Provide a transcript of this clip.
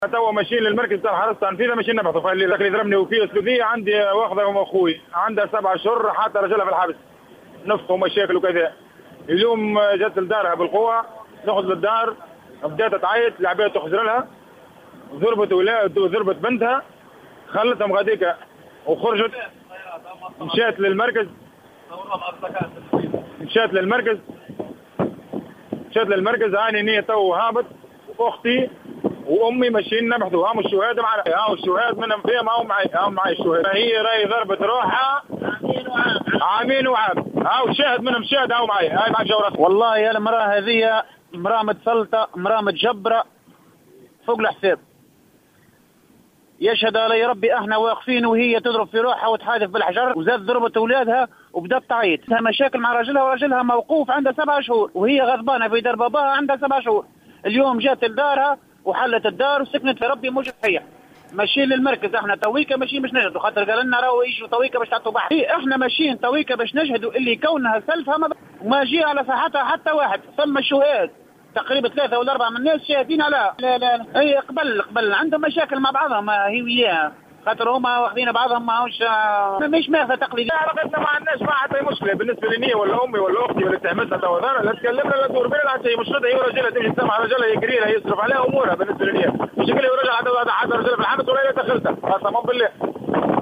توا ماشيين للمركز تاع حرس التنفيذ ماشيين نبحثوا فاللي ضربني وفيه اسلوبيه عندي واخذه ام اخوي عندها 7 اشهر حتى رجلها في الحبس نفخ ومشاكل وكذا. اليوم جت لدارها بالقوه ناخذ للدار بدات تعيط العباد تخزر لها ضربت ولاد وضربت بنتها خلتهم غاديكا وخرجت مشات للمركز هاني نية تو هابط واختي وامي ماشيين نبحثوا هاو الشهاد معنا هاو الشهاد منهم فيهم هاو معي الشهاد هي راي ضربت روحها عامين وعاب هاو الشاهد منهم شاهد هاو معي هاي مع جورة. والله يا المراه هذه مراه متسلطه مراه متجبره فوق الحساب. يشهد علي ربي احنا واقفين وهي تضرب في روحها وتحادف بالحجر وزاد ضربت اولادها وبدات تعيط. لها مشاكل مع راجلها وراجلها موقوف عندها 7 شهور وهي غضبانه في دار باباها عندها 7 شهور. اليوم جات لدارها وحلت الدار وسكنت في ربي مش صحيح. ماشيين للمركز احنا تويكا ماشيين باش نجهدوا خاطر قال لنا راهو يجوا تويكا باش تعطوا بحث. احنا ماشيين تويكا باش نجهدوا اللي كونها سلفها ما جي على صحتها حتى واحد. ثم الشهاد تقريبا 3 ولا 4 من الناس شاهدين عليها. لا هي قبل عندهم مشاكل مع بعضهم هي وياها خاطر هما واخدين بعضهم ماهوش مش ماخذه تقليديه. عرفتنا ما عندناش مع حتى مشكله بالنسبه لي ولا امي ولا اختي ولا تهمتها توا لا تكلمنا لا تدور بينا لا شيء مشكلتها هي ورجلها تمشي تسمع رجلها يجري لها يصرف عليها امورها بالنسبه لي مشكله ورجل حتى رجلها في الحبس ولا هي دخلتها قسما بالله.